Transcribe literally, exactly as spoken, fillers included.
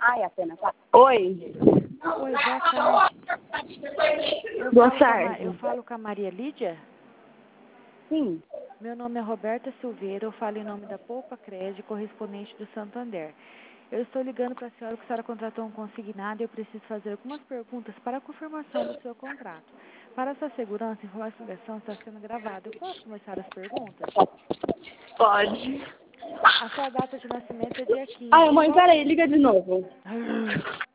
Ai, a pena, tá? Oi. Oi, boa tarde. Eu Boa falo tarde. Com a, eu falo com a Maria Lídia? Sim. Meu nome é Roberta Silveira, eu falo em nome da Poupa Crédito, correspondente do Santander. Eu estou ligando para a senhora que a senhora contratou um consignado e eu preciso fazer algumas perguntas para a confirmação do seu contrato. Para sua segurança, a informação está sendo gravada. Eu posso começar as perguntas? Pode. A sua data de nascimento é dia quinze. Ai, mãe, Qual... peraí, liga de novo.